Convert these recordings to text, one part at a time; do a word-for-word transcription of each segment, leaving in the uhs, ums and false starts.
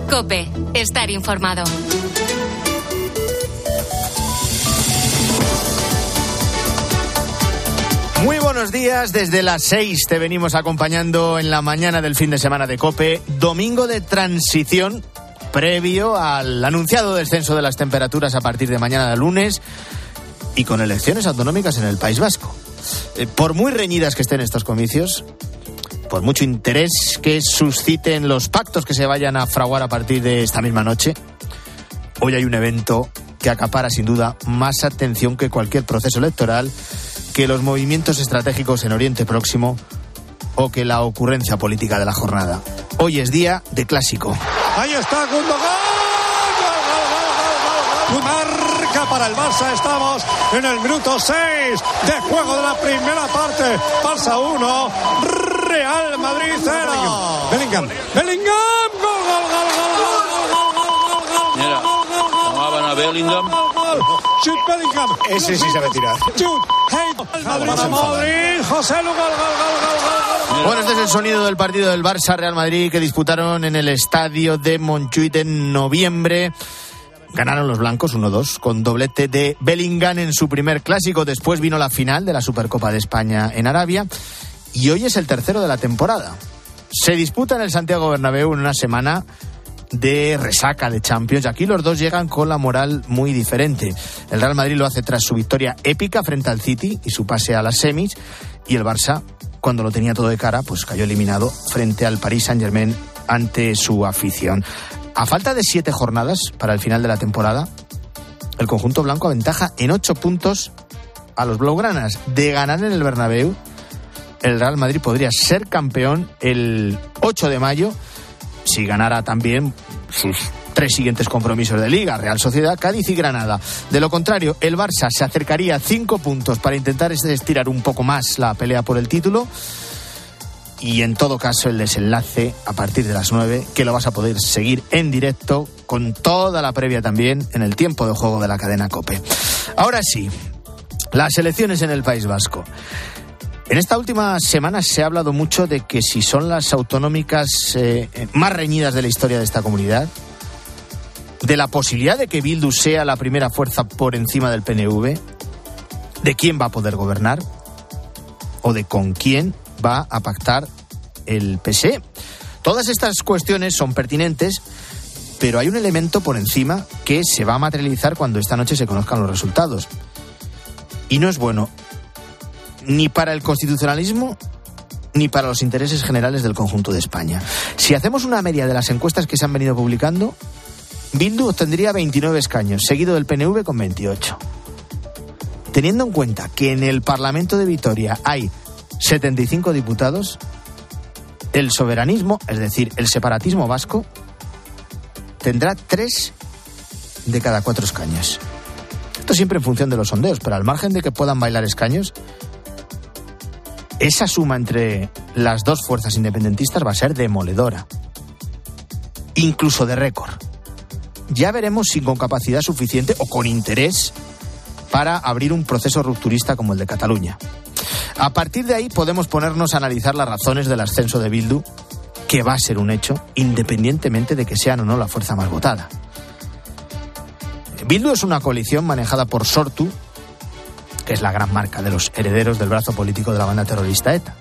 COPE. Estar informado. Muy buenos días, desde las seis te venimos acompañando en la mañana del fin de semana de COPE, domingo de transición previo al anunciado descenso de las temperaturas a partir de mañana de lunes y con elecciones autonómicas en el País Vasco. Eh, por muy reñidas que estén estos comicios, por mucho interés que susciten los pactos que se vayan a fraguar a partir de esta misma noche, hoy hay un evento que acapara sin duda más atención que cualquier proceso electoral, que los movimientos estratégicos en Oriente Próximo o que la ocurrencia política de la jornada. Hoy es día de clásico. Ahí está Gundogan. Marca para el Barça. Estamos en el minuto seis de juego de la primera parte. Barça uno, Real Madrid cero. Bellingham. Bellingham. Gol, gol, gol, gol, gol, gol, gol. Mira, llamaban a Bellingham. Shoot Bellingham. Ese sí sabe tirar. Shoot. Hey. Para Madrid. José Lu. Gol, gol, gol, gol, gol. Bueno, este es el sonido del partido del Barça-Real Madrid que disputaron en el estadio de Montjuïc en noviembre. Ganaron los blancos uno dos con doblete de Bellingham en su primer clásico. Después vino la final de la Supercopa de España en Arabia y hoy es el tercero de la temporada. Se disputa en el Santiago Bernabéu en una semana de resaca de Champions. Aquí los dos llegan con la moral muy diferente. El Real Madrid lo hace tras su victoria épica frente al City y su pase a las semis, y el Barça, cuando lo tenía todo de cara, pues cayó eliminado frente al Paris Saint-Germain ante su afición. A falta de siete jornadas para el final de la temporada, el conjunto blanco aventaja en ocho puntos a los blaugranas. De ganar en el Bernabéu, el Real Madrid podría ser campeón el ocho de mayo si ganara también sus tres siguientes compromisos de Liga: Real Sociedad, Cádiz y Granada. De lo contrario, el Barça se acercaría a cinco puntos para intentar estirar un poco más la pelea por el título. Y en todo caso, el desenlace a partir de las nueve, que lo vas a poder seguir en directo con toda la previa también en el tiempo de juego de la cadena COPE. Ahora sí, las elecciones en el País Vasco. En esta última semana se ha hablado mucho de que si son las autonómicas eh, más reñidas de la historia de esta comunidad, de la posibilidad de que Bildu sea la primera fuerza por encima del P N V, de quién va a poder gobernar o de con quién va a pactar el P S E. Todas estas cuestiones son pertinentes, pero hay un elemento por encima que se va a materializar cuando esta noche se conozcan los resultados. Y no es bueno ni para el constitucionalismo ni para los intereses generales del conjunto de España. Si hacemos una media de las encuestas que se han venido publicando, Bildu obtendría veintinueve escaños, seguido del P N V con veintiocho. Teniendo en cuenta que en el Parlamento de Vitoria hay setenta y cinco diputados, el soberanismo, es decir, el separatismo vasco, tendrá tres de cada cuatro escaños. Esto siempre en función de los sondeos, pero al margen de que puedan bailar escaños, esa suma entre las dos fuerzas independentistas va a ser demoledora, incluso de récord. Ya veremos si con capacidad suficiente o con interés para abrir un proceso rupturista como el de Cataluña. A partir de ahí podemos ponernos a analizar las razones del ascenso de Bildu, que va a ser un hecho, independientemente de que sean o no la fuerza más votada. Bildu es una coalición manejada por Sortu, que es la gran marca de los herederos del brazo político de la banda terrorista ETA,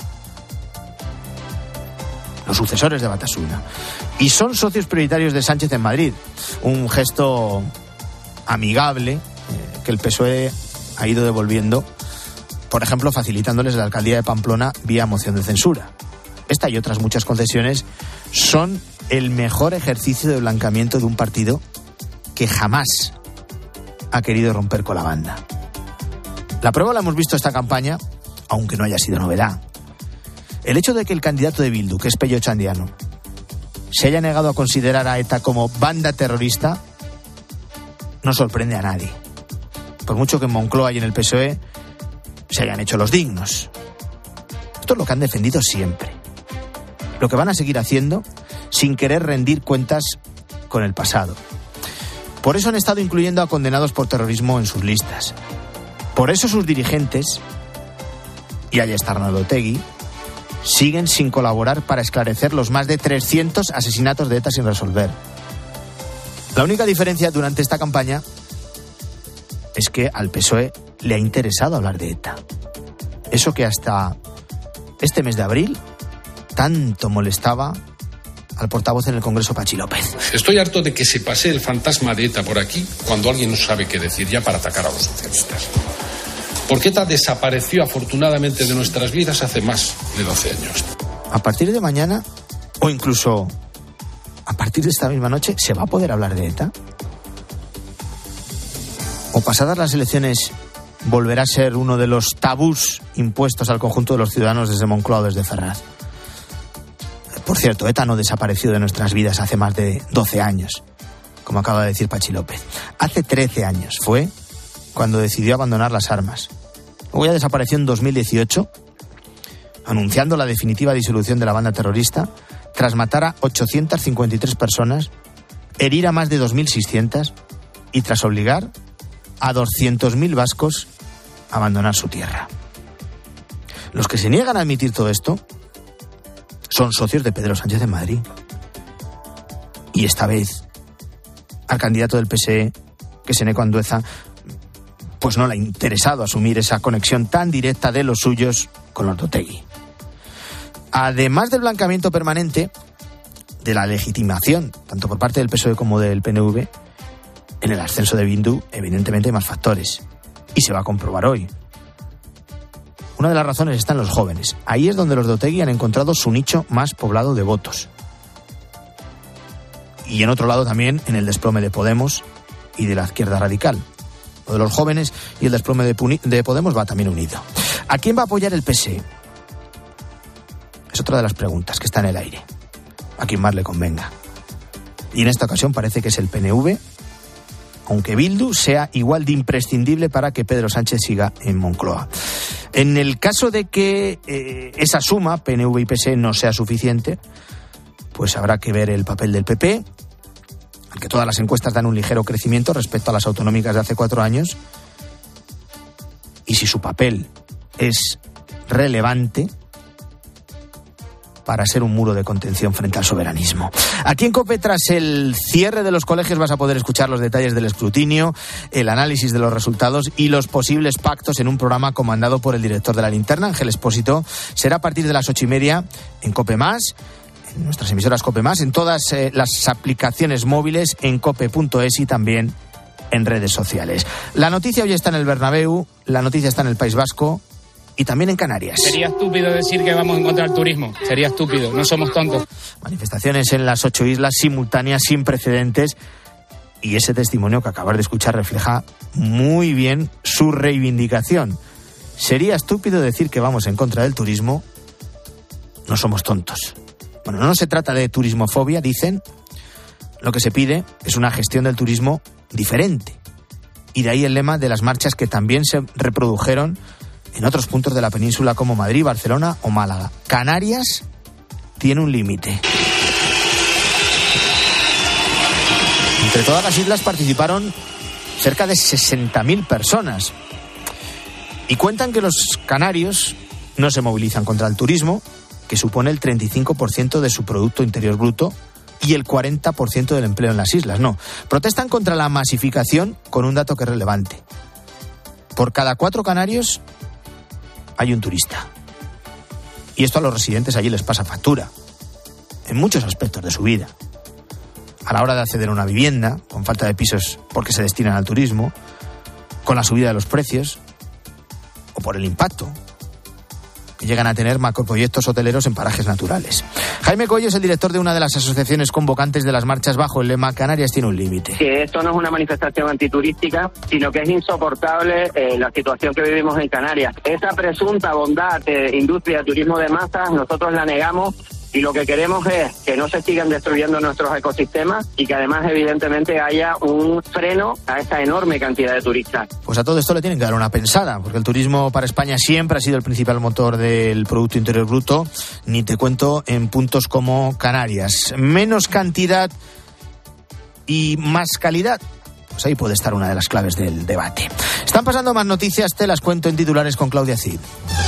los sucesores de Batasuna, y son socios prioritarios de Sánchez en Madrid, un gesto amigable eh, que el P S O E ha ido devolviendo, por ejemplo, facilitándoles la alcaldía de Pamplona vía moción de censura. Esta y otras muchas concesiones son el mejor ejercicio de blanqueamiento de un partido que jamás ha querido romper con la banda. La prueba la hemos visto esta campaña, aunque no haya sido novedad. El hecho de que el candidato de Bildu, que es Pello Chandiano, se haya negado a considerar a ETA como banda terrorista, no sorprende a nadie. Por mucho que en Moncloa y en el P S O E se hayan hecho los dignos. Esto es lo que han defendido siempre. Lo que van a seguir haciendo sin querer rendir cuentas con el pasado. Por eso han estado incluyendo a condenados por terrorismo en sus listas. Por eso sus dirigentes, y ahí está Arnaldo Otegi, siguen sin colaborar para esclarecer los más de trescientos asesinatos de ETA sin resolver. La única diferencia durante esta campaña es que al P S O E le ha interesado hablar de ETA. Eso que hasta este mes de abril tanto molestaba al portavoz en el Congreso, Pachi López. Estoy harto de que se pase el fantasma de ETA por aquí cuando alguien no sabe qué decir ya para atacar a los socialistas. Porque ETA desapareció afortunadamente de nuestras vidas hace más de doce años. A partir de mañana, o incluso a partir de esta misma noche, ¿se va a poder hablar de ETA? ¿O pasadas las elecciones volverá a ser uno de los tabús impuestos al conjunto de los ciudadanos desde Moncloa o desde Ferraz? Por cierto, ETA no desapareció de nuestras vidas hace más de doce años, como acaba de decir Pachi López. Hace trece años fue cuando decidió abandonar las armas. Luego ya desapareció en dos mil dieciocho, anunciando la definitiva disolución de la banda terrorista, tras matar a ochocientas cincuenta y tres personas, herir a más de dos mil seiscientas y tras obligar a doscientos mil vascos a abandonar su tierra. Los que se niegan a admitir todo esto son socios de Pedro Sánchez en Madrid. Y esta vez al candidato del P S E, que es Eneko Andueza, pues no le ha interesado asumir esa conexión tan directa de los suyos con los de Otegi. Además del blanqueamiento permanente, de la legitimación, tanto por parte del P S O E como del P N V, en el ascenso de Bildu, evidentemente hay más factores. Y se va a comprobar hoy. Una de las razones está en los jóvenes. Ahí es donde los de Otegi han encontrado su nicho más poblado de votos. Y en otro lado también en el desplome de Podemos y de la izquierda radical. Lo de los jóvenes y el desplome de, Puni- de Podemos va también unido. ¿A quién va a apoyar el P S E? Es otra de las preguntas que está en el aire. A quien más le convenga. Y en esta ocasión parece que es el P N V, aunque Bildu sea igual de imprescindible para que Pedro Sánchez siga en Moncloa. En el caso de que eh, esa suma, P N V y P S E, no sea suficiente, pues habrá que ver el papel del P P, al que todas las encuestas dan un ligero crecimiento respecto a las autonómicas de hace cuatro años, y si su papel es relevante para ser un muro de contención frente al soberanismo. Aquí en COPE, tras el cierre de los colegios, vas a poder escuchar los detalles del escrutinio, el análisis de los resultados y los posibles pactos en un programa comandado por el director de La Linterna, Ángel Expósito. Será a partir de las ocho y media en COPE Más, en nuestras emisoras COPE Más, en todas eh, las aplicaciones móviles, en cope punto es y también en redes sociales. La noticia hoy está en el Bernabéu, la noticia está en el País Vasco y también en Canarias. Sería estúpido decir que vamos en contra del turismo. Sería estúpido, no somos tontos. Manifestaciones en las ocho islas simultáneas sin precedentes, y ese testimonio que acabas de escuchar refleja muy bien su reivindicación. Sería estúpido decir que vamos en contra del turismo. No somos tontos. Bueno, no se trata de turismofobia, dicen. Lo que se pide es una gestión del turismo diferente. Y de ahí el lema de las marchas que también se reprodujeron en otros puntos de la península como Madrid, Barcelona o Málaga. Canarias tiene un límite. Entre todas las islas participaron cerca de sesenta mil personas. Y cuentan que los canarios no se movilizan contra el turismo, que supone el treinta y cinco por ciento de su Producto Interior Bruto y el cuarenta por ciento del empleo en las islas. No, protestan contra la masificación con un dato que es relevante. Por cada cuatro canarios hay un turista. Y esto a los residentes allí les pasa factura, en muchos aspectos de su vida. A la hora de acceder a una vivienda, con falta de pisos porque se destinan al turismo, con la subida de los precios, o por el impacto que llegan a tener macroproyectos hoteleros en parajes naturales. Jaime Coello es el director de una de las asociaciones convocantes de las marchas bajo el lema Canarias tiene un límite. Que esto no es una manifestación antiturística, sino que es insoportable eh, la situación que vivimos en Canarias. Esa presunta bondad de industria, turismo de masas, nosotros la negamos. Y lo que queremos es que no se sigan destruyendo nuestros ecosistemas y que además evidentemente haya un freno a esta enorme cantidad de turistas. Pues a todo esto le tienen que dar una pensada, porque el turismo para España siempre ha sido el principal motor del Producto Interior Bruto, ni te cuento en puntos como Canarias. Menos cantidad y más calidad. Pues ahí puede estar una de las claves del debate. Están pasando más noticias, te las cuento en titulares con Claudia Cid.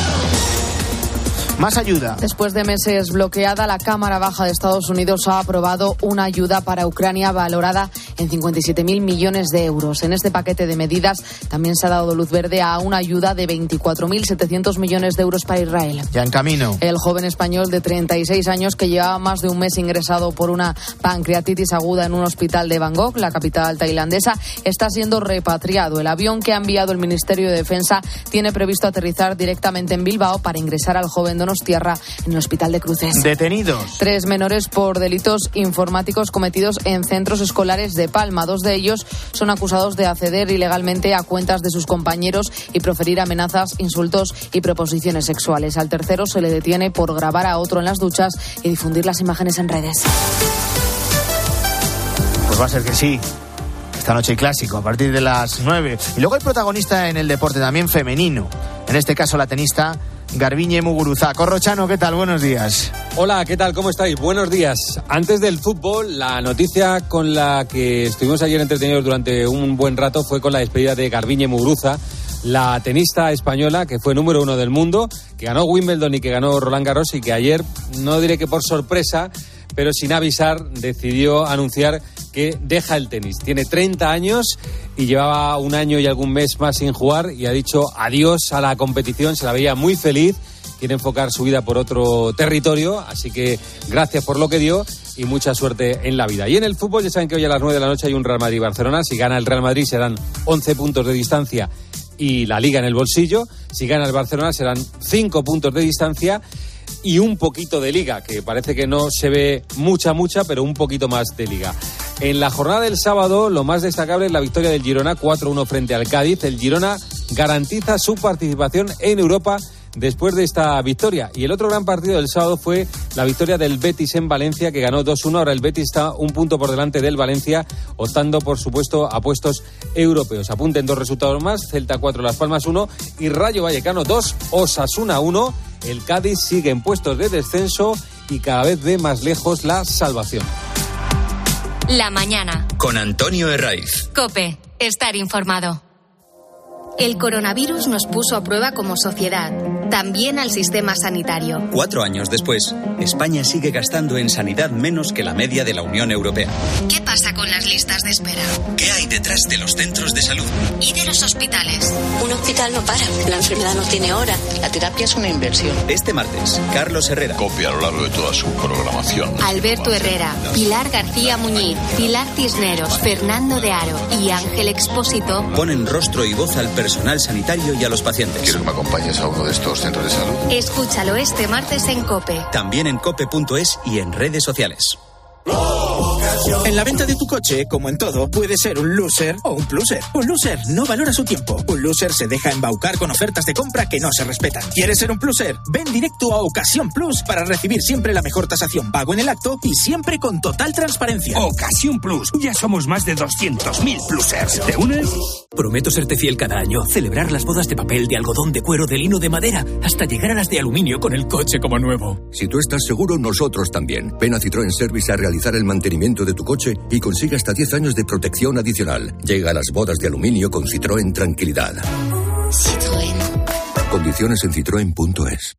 Más ayuda. Después de meses bloqueada, la Cámara Baja de Estados Unidos ha aprobado una ayuda para Ucrania valorada en cincuenta y siete mil millones de euros. En este paquete de medidas también se ha dado luz verde a una ayuda de veinticuatro mil setecientos millones de euros para Israel. Ya en camino. El joven español de treinta y seis años que llevaba más de un mes ingresado por una pancreatitis aguda en un hospital de Bangkok, la capital tailandesa, está siendo repatriado. El avión que ha enviado el Ministerio de Defensa tiene previsto aterrizar directamente en Bilbao para ingresar al joven donostiarra en el hospital de Cruces. Detenidos. Tres menores por delitos informáticos cometidos en centros escolares de Palma. Dos de ellos son acusados de acceder ilegalmente a cuentas de sus compañeros y proferir amenazas, insultos y proposiciones sexuales. Al tercero se le detiene por grabar a otro en las duchas y difundir las imágenes en redes. Pues va a ser que sí. Esta noche hay clásico a partir de las nueve. Y luego hay protagonista en el deporte también femenino. En este caso la tenista Garbiñe Muguruza. Corrochano, ¿qué tal? Buenos días. Hola, ¿qué tal? ¿Cómo estáis? Buenos días. Antes del fútbol, la noticia con la que estuvimos ayer entretenidos durante un buen rato fue con la despedida de Garbiñe Muguruza, la tenista española que fue número uno del mundo, que ganó Wimbledon y que ganó Roland Garros y que ayer, no diré que por sorpresa, pero sin avisar, decidió anunciar que deja el tenis. Tiene treinta años y llevaba un año y algún mes más sin jugar y ha dicho adiós a la competición. Se la veía muy feliz, quiere enfocar su vida por otro territorio, así que gracias por lo que dio y mucha suerte en la vida. Y en el fútbol ya saben que hoy a las nueve de la noche hay un Real Madrid-Barcelona. Si gana el Real Madrid serán once puntos de distancia y la Liga en el bolsillo. Si gana el Barcelona serán cinco puntos de distancia y un poquito de Liga, que parece que no se ve mucha, mucha, pero un poquito más de Liga. En la jornada del sábado, lo más destacable es la victoria del Girona, cuatro uno frente al Cádiz. El Girona garantiza su participación en Europa después de esta victoria. Y el otro gran partido del sábado fue la victoria del Betis en Valencia, que ganó dos uno. Ahora el Betis está un punto por delante del Valencia, optando, por supuesto, a puestos europeos. Apunten dos resultados más: Celta cuatro, Las Palmas uno y Rayo Vallecano dos, Osasuna uno. El Cádiz sigue en puestos de descenso y cada vez ve más lejos la salvación. La mañana. Con Antonio Herraiz. COPE. Estar informado. El coronavirus nos puso a prueba como sociedad, también al sistema sanitario. Cuatro años después, España sigue gastando en sanidad menos que la media de la Unión Europea. ¿Qué pasa con las listas de espera? ¿Qué hay detrás de los centros de salud? ¿Y de los hospitales? Un hospital no para, la enfermedad no tiene hora, la terapia es una inversión. Este martes, Carlos Herrera. Copia a lo largo de toda su programación. Alberto Herrera, Pilar García Muñiz, Pilar Cisneros, Fernando de Aro y Ángel Expósito ponen rostro y voz al personal sanitario y a los pacientes. ¿Quiero que me acompañes a uno de estos centros de salud? Escúchalo este martes en COPE. También en cope punto es y en redes sociales. En la venta de tu coche, como en todo, puede ser un loser o un pluser. Un loser no valora su tiempo. Un loser se deja embaucar con ofertas de compra que no se respetan. ¿Quieres ser un pluser? Ven directo a Ocasión Plus para recibir siempre la mejor tasación pago en el acto y siempre con total transparencia. Ocasión Plus. Ya somos más de doscientos mil plusers. ¿Te unes? Prometo serte fiel cada año, celebrar las bodas de papel, de algodón, de cuero, de lino, de madera, hasta llegar a las de aluminio con el coche como nuevo. Si tú estás seguro, nosotros también. Ven a Citroën Service a realizar el mantenimiento de tu coche y consigue hasta diez años de protección adicional. Llega a las bodas de aluminio con Citroën Tranquilidad. Citroën. Condiciones en citroen punto es.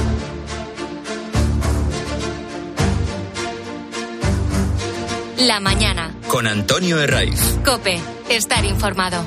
La mañana. Con Antonio Herraiz. COPE. Estar informado.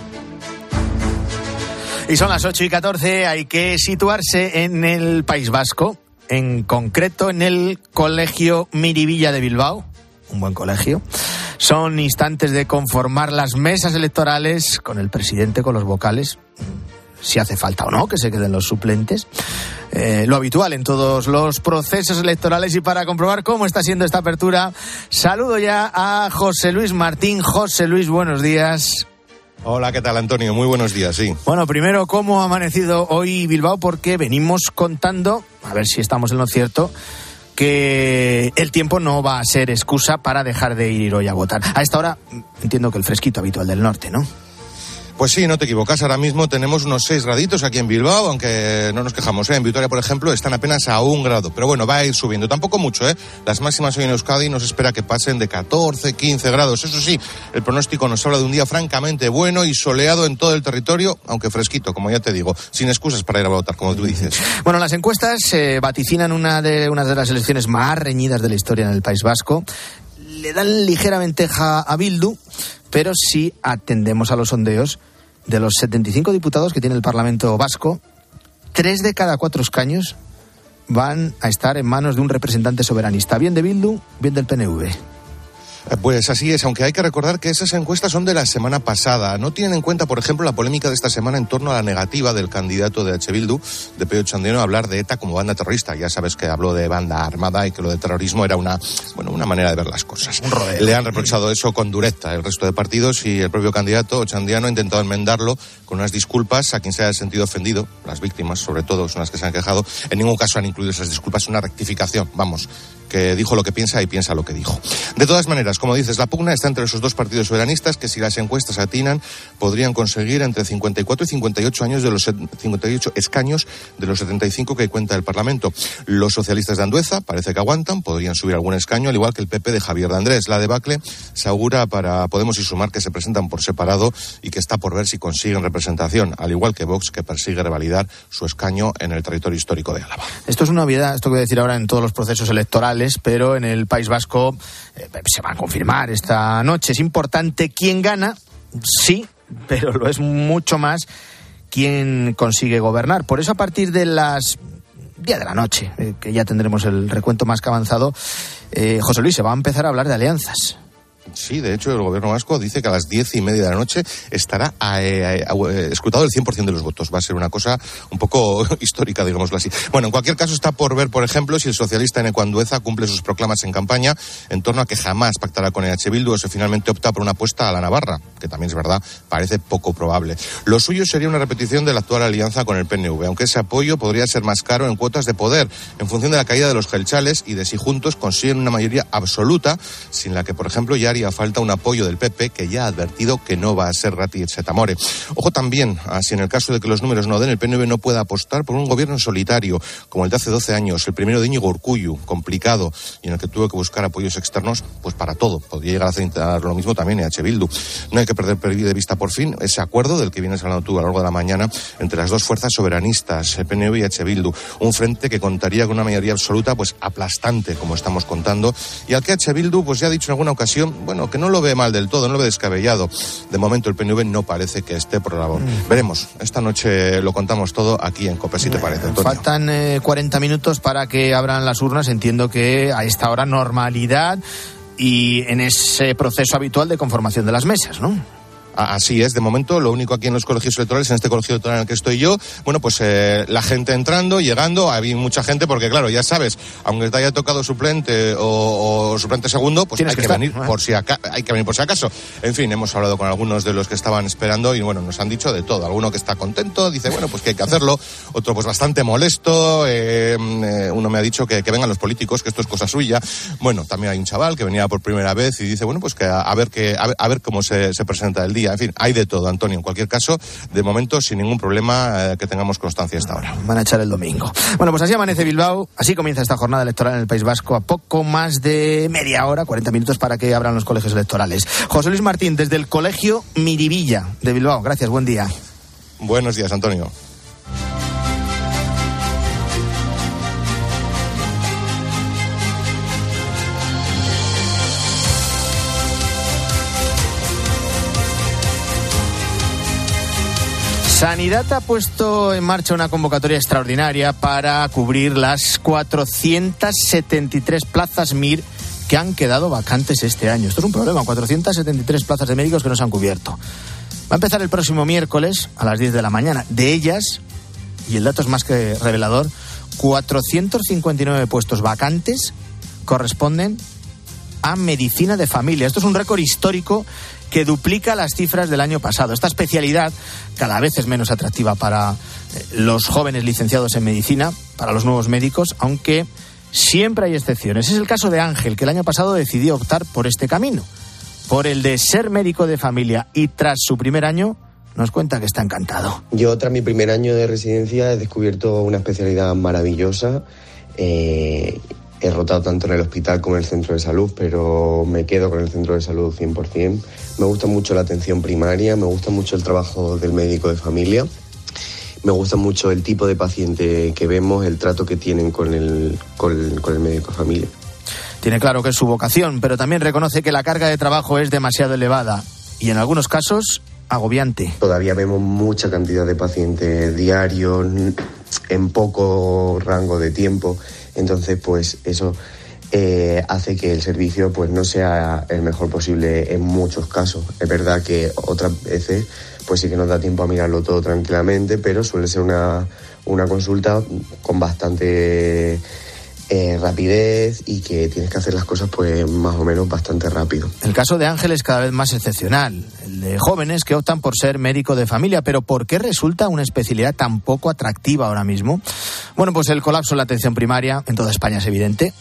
Y son las ocho y catorce, hay que situarse en el País Vasco, en concreto en el Colegio Miribilla de Bilbao, un buen colegio. Son instantes de conformar las mesas electorales con el presidente, con los vocales, si hace falta o no, que se queden los suplentes. Eh, lo habitual en todos los procesos electorales. Y para comprobar cómo está siendo esta apertura, saludo ya a José Luis Martín. José Luis, buenos días. Hola, ¿qué tal, Antonio? Muy buenos días, sí. Bueno, primero, ¿cómo ha amanecido hoy Bilbao? Porque venimos contando, a ver si estamos en lo cierto, que el tiempo no va a ser excusa para dejar de ir hoy a votar. A esta hora entiendo que el fresquito habitual del norte, ¿no? Pues sí, no te equivocas. Ahora mismo tenemos unos seis graditos aquí en Bilbao, aunque no nos quejamos, ¿eh? En Vitoria, por ejemplo, están apenas a un grado. Pero bueno, va a ir subiendo. Tampoco mucho, ¿eh? Las máximas hoy en Euskadi nos espera que pasen de catorce, quince grados. Eso sí, el pronóstico nos habla de un día francamente bueno y soleado en todo el territorio, aunque fresquito, como ya te digo, sin excusas para ir a votar, como tú dices. Bueno, las encuestas eh, vaticinan una de, una de las elecciones más reñidas de la historia en el País Vasco. Le dan ligera ventaja a Bildu, pero si atendemos a los sondeos, de los setenta y cinco diputados que tiene el Parlamento vasco, tres de cada cuatro escaños van a estar en manos de un representante soberanista, bien de Bildu, bien del P N V. Pues así es, aunque hay que recordar que esas encuestas son de la semana pasada. No tienen en cuenta, por ejemplo, la polémica de esta semana en torno a la negativa del candidato de H. Bildu, de Pello Otxandiano, a hablar de ETA como banda terrorista. Ya sabes que habló de banda armada y que lo de terrorismo era una, bueno, una manera de ver las cosas. Le han reprochado eso con dureza el resto de partidos y el propio candidato Otxandiano ha intentado enmendarlo con unas disculpas a quien se haya sentido ofendido. Las víctimas, sobre todo, son las que se han quejado. En ningún caso han incluido esas disculpas, una rectificación, vamos, que dijo lo que piensa y piensa lo que dijo. De todas maneras, como dices, la pugna está entre esos dos partidos soberanistas que, si las encuestas atinan, podrían conseguir entre cincuenta y cuatro y cincuenta y ocho años de los cincuenta y ocho escaños de los setenta y cinco que cuenta el Parlamento. Los socialistas de Andueza parece que aguantan, podrían subir algún escaño, al igual que el P P de Javier de Andrés. La debacle se augura para Podemos y Sumar, que se presentan por separado y que está por ver si consiguen representación, al igual que Vox, que persigue revalidar su escaño en el territorio histórico de Álava. Esto es una obviedad, esto que voy a decir ahora, en todos los procesos electorales, pero en el País Vasco eh, se va a confirmar esta noche. Es importante quién gana, sí, pero lo es mucho más quién consigue gobernar. Por eso, a partir de las diez de la noche, eh, que ya tendremos el recuento más que avanzado, eh, José Luis, se va a empezar a hablar de alianzas. Sí, de hecho, el gobierno vasco dice que a las diez y media de la noche estará eh, eh, escrutado el cien por ciento de los votos. Va a ser una cosa un poco histórica, digámoslo así. Bueno, en cualquier caso, está por ver, por ejemplo, si el socialista Eneko Andueza cumple sus proclamas en campaña en torno a que jamás pactará con H. Bildu, o si finalmente opta por una apuesta a la Navarra, que también es verdad, parece poco probable. Lo suyo sería una repetición de la actual alianza con el P N V, aunque ese apoyo podría ser más caro en cuotas de poder, en función de la caída de los gelchales y de si juntos consiguen una mayoría absoluta, sin la que, por ejemplo, ya haría falta un apoyo del P P, que ya ha advertido que no va a ser rati et amore. Ojo también, si en el caso de que los números no den, el P N V no pueda apostar por un gobierno solitario, como el de hace doce años, el primero de Íñigo Urkullu, complicado, y en el que tuvo que buscar apoyos externos, pues para todo. Podría llegar a hacer lo mismo también en H. Bildu. No hay que perder de vista, por fin, ese acuerdo del que vienes hablando tú a lo largo de la mañana entre las dos fuerzas soberanistas, el P N V y H. Bildu. Un frente que contaría con una mayoría absoluta, pues aplastante, como estamos contando, y al que H. Bildu, pues ya ha dicho en alguna ocasión, bueno, que no lo ve mal del todo, no lo ve descabellado. De momento el P N V no parece que esté por la labor. Mm. Veremos. Esta noche lo contamos todo aquí en COPE, si te parece, Antonio. Faltan eh, cuarenta minutos para que abran las urnas. Entiendo que a esta hora normalidad y en ese proceso habitual de conformación de las mesas, ¿no? Así es, de momento, lo único aquí en los colegios electorales, en este colegio electoral en el que estoy yo, bueno, pues eh, la gente entrando, llegando, hay mucha gente, porque claro, ya sabes, aunque te haya tocado suplente o, o suplente segundo, pues hay que, que venir ¿no? por si aca- hay que venir por si acaso. En fin, hemos hablado con algunos de los que estaban esperando y bueno, nos han dicho de todo. Alguno que está contento, dice, bueno, pues que hay que hacerlo, otro pues bastante molesto, eh, eh, uno me ha dicho que, que vengan los políticos, que esto es cosa suya. Bueno, también hay un chaval que venía por primera vez y dice, bueno, pues que a, a ver que a ver, a ver cómo se, se presenta el día. En fin, hay de todo, Antonio. En cualquier caso, de momento, sin ningún problema eh, que tengamos constancia hasta ahora. Van a echar el domingo. Bueno, pues así amanece Bilbao, así comienza esta jornada electoral en el País Vasco, a poco más de media hora, cuarenta minutos para que abran los colegios electorales. José Luis Martín, desde el Colegio Miribilla de Bilbao. Gracias, buen día. Buenos días, Antonio. Sanidad ha puesto en marcha una convocatoria extraordinaria para cubrir las cuatrocientas setenta y tres plazas M I R que han quedado vacantes este año. Esto es un problema, cuatrocientas setenta y tres plazas de médicos que no se han cubierto. Va a empezar el próximo miércoles a las diez de la mañana. De ellas, y el dato es más que revelador, cuatrocientos cincuenta y nueve puestos vacantes corresponden a medicina de familia. Esto es un récord histórico que duplica las cifras del año pasado. Esta especialidad cada vez es menos atractiva para los jóvenes licenciados en medicina, para los nuevos médicos, aunque siempre hay excepciones. Es el caso de Ángel, que el año pasado decidió optar por este camino, por el de ser médico de familia, y tras su primer año nos cuenta que está encantado. Yo, tras mi primer año de residencia, he descubierto una especialidad maravillosa. Eh, he rotado tanto en el hospital como en el centro de salud, pero me quedo con el centro de salud cien por ciento. Me gusta mucho la atención primaria, me gusta mucho el trabajo del médico de familia, me gusta mucho el tipo de paciente que vemos, el trato que tienen con el, con el, con el médico de familia. Tiene claro que es su vocación, pero también reconoce que la carga de trabajo es demasiado elevada y en algunos casos agobiante. Todavía vemos mucha cantidad de pacientes diarios en poco rango de tiempo, entonces pues eso eh, hace que el servicio pues no sea el mejor posible en muchos casos. Es verdad que otras veces pues sí que nos da tiempo a mirarlo todo tranquilamente, pero suele ser una, una consulta con bastante eh, rapidez y que tienes que hacer las cosas pues más o menos bastante rápido. El caso de Ángel es cada vez más excepcional, el de jóvenes que optan por ser médico de familia. ¿Pero por qué resulta una especialidad tan poco atractiva ahora mismo? Bueno, pues el colapso en la atención primaria en toda España es evidente.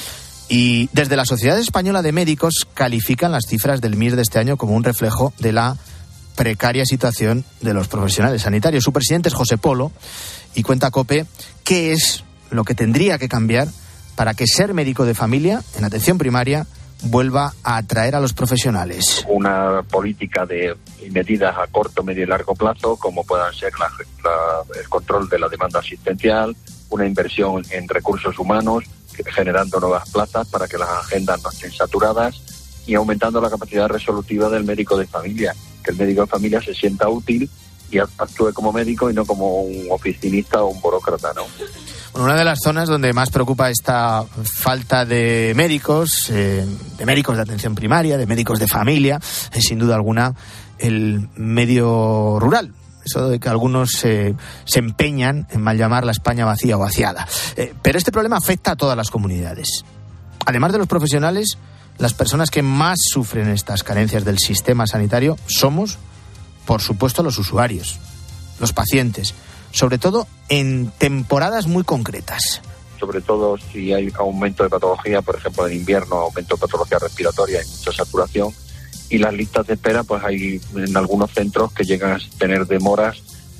Y desde la Sociedad Española de Médicos califican las cifras del M I R de este año como un reflejo de la precaria situación de los profesionales sanitarios. Su presidente es José Polo y cuenta a COPE qué es lo que tendría que cambiar para que ser médico de familia en atención primaria vuelva a atraer a los profesionales. Una política de medidas a corto, medio y largo plazo, como puedan ser la, la, el control de la demanda asistencial, una inversión en recursos humanos, generando nuevas plazas para que las agendas no estén saturadas y aumentando la capacidad resolutiva del médico de familia, que el médico de familia se sienta útil y actúe como médico y no como un oficinista o un burócrata, ¿no? Bueno, una de las zonas donde más preocupa esta falta de médicos, eh, de médicos de atención primaria, de médicos de familia, es sin duda alguna el medio rural. Eso de que algunos eh, se empeñan en mal llamar la España vacía o vaciada. Eh, pero este problema afecta a todas las comunidades. Además de los profesionales, las personas que más sufren estas carencias del sistema sanitario somos, por supuesto, los usuarios, los pacientes, sobre todo en temporadas muy concretas. Sobre todo si hay aumento de patología, por ejemplo, en invierno, aumento de patología respiratoria y mucha saturación. Y las listas de espera, pues hay en algunos centros que llegan a tener demoras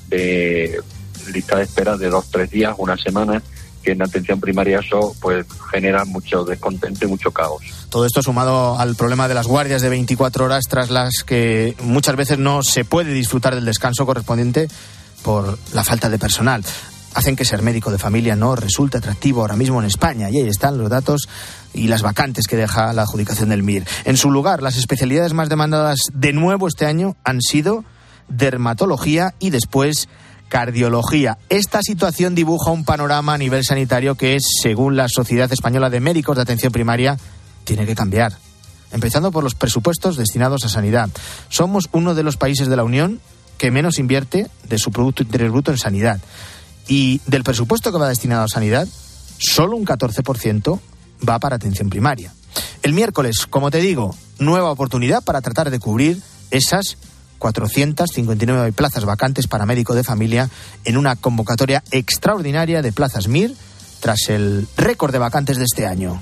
de lista de espera de dos, tres días, una semana, que en atención primaria eso pues genera mucho descontento y mucho caos. Todo esto sumado al problema de las guardias de veinticuatro horas, tras las que muchas veces no se puede disfrutar del descanso correspondiente por la falta de personal, hacen que ser médico de familia no resulte atractivo ahora mismo en España. Y ahí están los datos y las vacantes que deja la adjudicación del M I R. En su lugar, las especialidades más demandadas de nuevo este año han sido dermatología y después cardiología. Esta situación dibuja un panorama a nivel sanitario que, según la Sociedad Española de Médicos de Atención Primaria, tiene que cambiar. Empezando por los presupuestos destinados a sanidad. Somos uno de los países de la Unión que menos invierte de su Producto Interior Bruto en sanidad. Y del presupuesto que va destinado a sanidad, solo un catorce por ciento va para atención primaria. El miércoles, como te digo, nueva oportunidad para tratar de cubrir esas cuatrocientas cincuenta y nueve plazas vacantes para médico de familia en una convocatoria extraordinaria de plazas M I R tras el récord de vacantes de este año.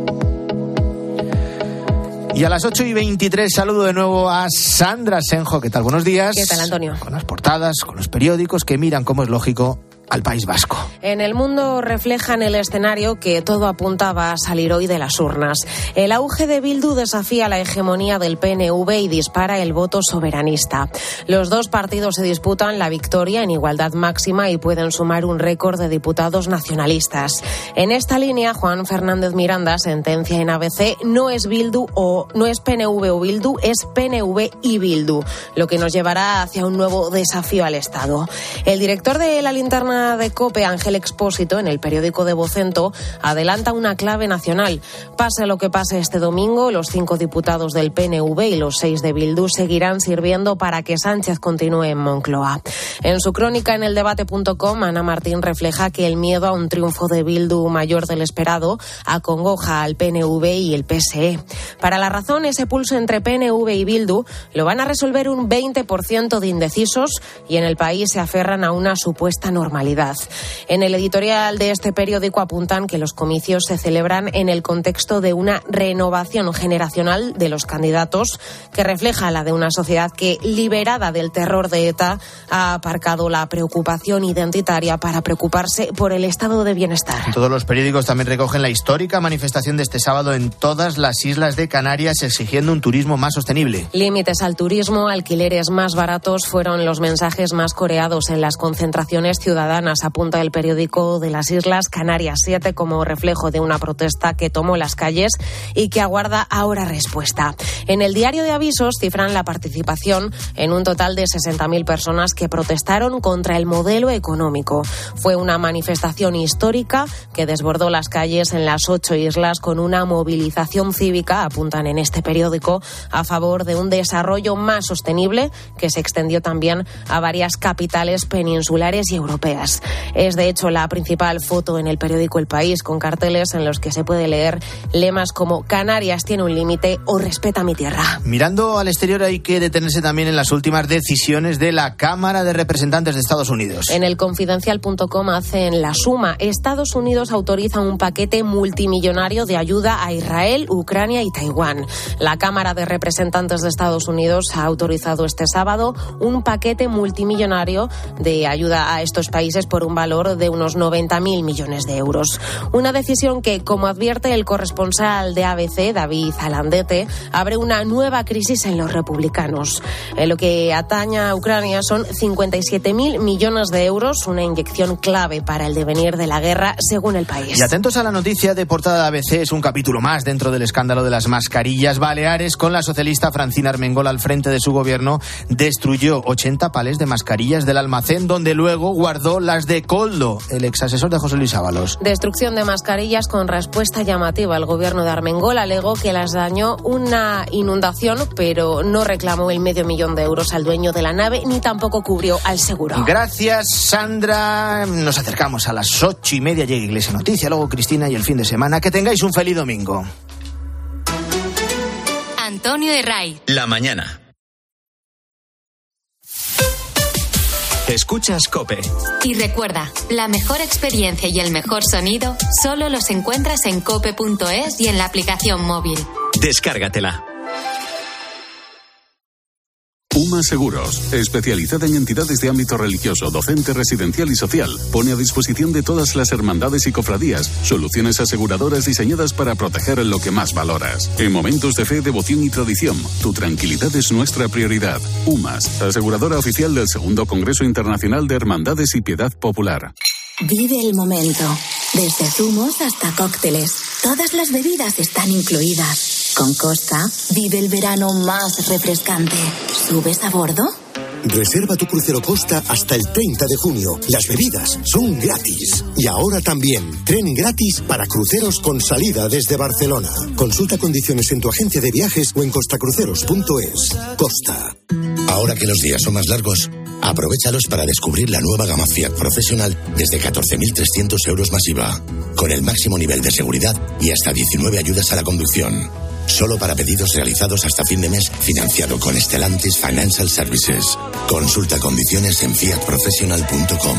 Y a las ocho y veintitrés saludo de nuevo a Sandra Senjo. ¿Qué tal? Buenos días. ¿Qué tal, Antonio? Con las portadas, con los periódicos que miran, como es lógico, al País Vasco. En El Mundo reflejan el escenario que todo apuntaba a salir hoy de las urnas. El auge de Bildu desafía la hegemonía del P N V y dispara el voto soberanista. Los dos partidos se disputan la victoria en igualdad máxima y pueden sumar un récord de diputados nacionalistas. En esta línea, Juan Fernández Miranda sentencia en A B C: no es Bildu o no es P N V o Bildu, es P N V y Bildu, lo que nos llevará hacia un nuevo desafío al Estado. El director de la linterna de COPE, Ángel Expósito, en el periódico de Vocento, adelanta una clave nacional. Pase lo que pase este domingo, los cinco diputados del P N V y los seis de Bildu seguirán sirviendo para que Sánchez continúe en Moncloa. En su crónica en el debate punto com, Ana Martín refleja que el miedo a un triunfo de Bildu mayor del esperado acongoja al P N V y el P S E. Para La Razón, ese pulso entre P N V y Bildu lo van a resolver un veinte por ciento de indecisos y en el país se aferran a una supuesta normalidad. En el editorial de este periódico apuntan que los comicios se celebran en el contexto de una renovación generacional de los candidatos que refleja la de una sociedad que, liberada del terror de ETA, ha aparcado la preocupación identitaria para preocuparse por el estado de bienestar. Todos los periódicos también recogen la histórica manifestación de este sábado en todas las islas de Canarias exigiendo un turismo más sostenible. Límites al turismo, alquileres más baratos fueron los mensajes más coreados en las concentraciones ciudadanas ciudadanas, apunta el periódico de las Islas Canarias siete como reflejo de una protesta que tomó las calles y que aguarda ahora respuesta. En el diario de avisos cifran la participación en un total de sesenta mil personas que protestaron contra el modelo económico. Fue una manifestación histórica que desbordó las calles en las ocho islas con una movilización cívica, apuntan en este periódico, a favor de un desarrollo más sostenible que se extendió también a varias capitales peninsulares y europeas. Es de hecho la principal foto en el periódico El País, con carteles en los que se puede leer lemas como Canarias tiene un límite o respeta mi tierra. Mirando al exterior hay que detenerse también en las últimas decisiones de la Cámara de Representantes de Estados Unidos. En el confidencial punto com hacen la suma. Estados Unidos autoriza un paquete multimillonario de ayuda a Israel, Ucrania y Taiwán. La Cámara de Representantes de Estados Unidos ha autorizado este sábado un paquete multimillonario de ayuda a estos países por un valor de unos noventa mil millones de euros. Una decisión que, como advierte el corresponsal de A B C, David Alandete, abre una nueva crisis en los republicanos. En lo que atañe a Ucrania son cincuenta y siete mil millones de euros, una inyección clave para el devenir de la guerra, según El País. Y atentos a la noticia de portada de A B C, es un capítulo más dentro del escándalo de las mascarillas. Baleares, con la socialista Francina Armengol al frente de su gobierno, destruyó ochenta palés de mascarillas del almacén donde luego guardó las de Koldo, el exasesor de José Luis Ábalos. Destrucción de mascarillas con respuesta llamativa. El gobierno de Armengol alegó que las dañó una inundación, pero no reclamó el medio millón de euros al dueño de la nave, ni tampoco cubrió al seguro. Gracias, Sandra. Nos acercamos a las ocho y media. Llega Iglesia Noticia, luego Cristina y el fin de semana. Que tengáis un feliz domingo. Antonio de Ray. La mañana. Escuchas COPE. Y recuerda, la mejor experiencia y el mejor sonido solo los encuentras en cope punto es y en la aplicación móvil. Descárgatela. UMA Seguros, especializada en entidades de ámbito religioso, docente, residencial y social, pone a disposición de todas las hermandades y cofradías soluciones aseguradoras diseñadas para proteger lo que más valoras. En momentos de fe, devoción y tradición, tu tranquilidad es nuestra prioridad. UMAS, aseguradora oficial del segundo Congreso Internacional de Hermandades y Piedad Popular. Vive el momento. Desde zumos hasta cócteles, todas las bebidas están incluidas. Con Costa, vive el verano más refrescante. ¿Subes a bordo? Reserva tu crucero Costa hasta el treinta de junio. Las bebidas son gratis. Y ahora también, tren gratis para cruceros con salida desde Barcelona. Consulta condiciones en tu agencia de viajes o en costacruceros punto es. Costa. Ahora que los días son más largos, aprovéchalos para descubrir la nueva gama Fiat Professional desde catorce mil trescientos euros más I V A, con el máximo nivel de seguridad y hasta diecinueve ayudas a la conducción. Solo para pedidos realizados hasta fin de mes, financiado con Stellantis Financial Services. Consulta condiciones en fiat professional punto com.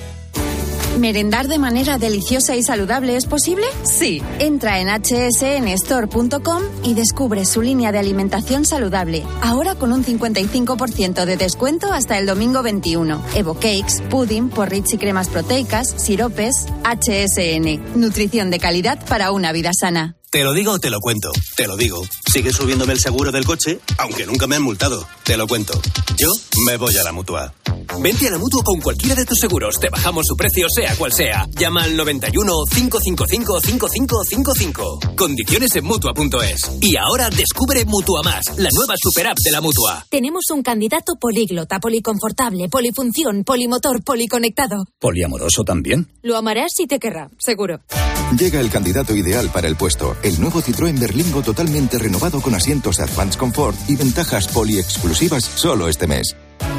¿Merendar de manera deliciosa y saludable es posible? Sí. Entra en hache ese ene store punto com y descubre su línea de alimentación saludable. Ahora con un cincuenta y cinco por ciento de descuento hasta el domingo veintiuno. Evo Cakes, pudding, porridge y cremas proteicas, siropes. hache ese ene. Nutrición de calidad para una vida sana. Te lo digo o te lo cuento. Te lo digo. Sigue subiéndome el seguro del coche, aunque nunca me han multado. Te lo cuento. Yo me voy a la Mutua. Vente a la Mutua con cualquiera de tus seguros. Te bajamos su precio, sea cual sea. Llama al noventa y uno, cinco cinco cinco, cinco cinco cinco cinco. Condiciones en Mutua punto es. Y ahora descubre Mutua Más, la nueva super app de la Mutua. Tenemos un candidato políglota, policonfortable, polifunción, polimotor, policonectado. ¿Poliamoroso también? Lo amarás y te querrá, seguro. Llega el candidato ideal para el puesto. El nuevo Citroën Berlingo totalmente renovado con asientos Advanced Comfort y ventajas poli exclusivas solo este mes.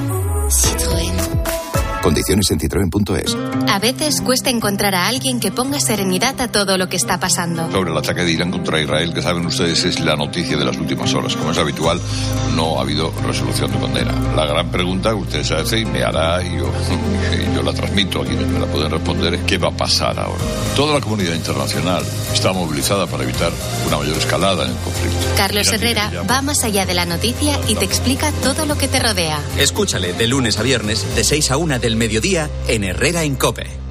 Citroën. Condiciones en citroen punto es. A veces cuesta encontrar a alguien que ponga serenidad a todo lo que está pasando. Sobre el ataque de Irán contra Israel, que saben ustedes es la noticia de las últimas horas. Como es habitual, no ha habido resolución de condena. La gran pregunta que usted se hace y me hará y yo, y yo la transmito a quienes me la pueden responder es ¿qué va a pasar ahora? Toda la comunidad internacional está movilizada para evitar una mayor escalada en el conflicto. Carlos Herrera va más allá de la noticia y te explica todo lo que te rodea. Escúchale de lunes a viernes de seis a una del mediodía en Herrera en COPE.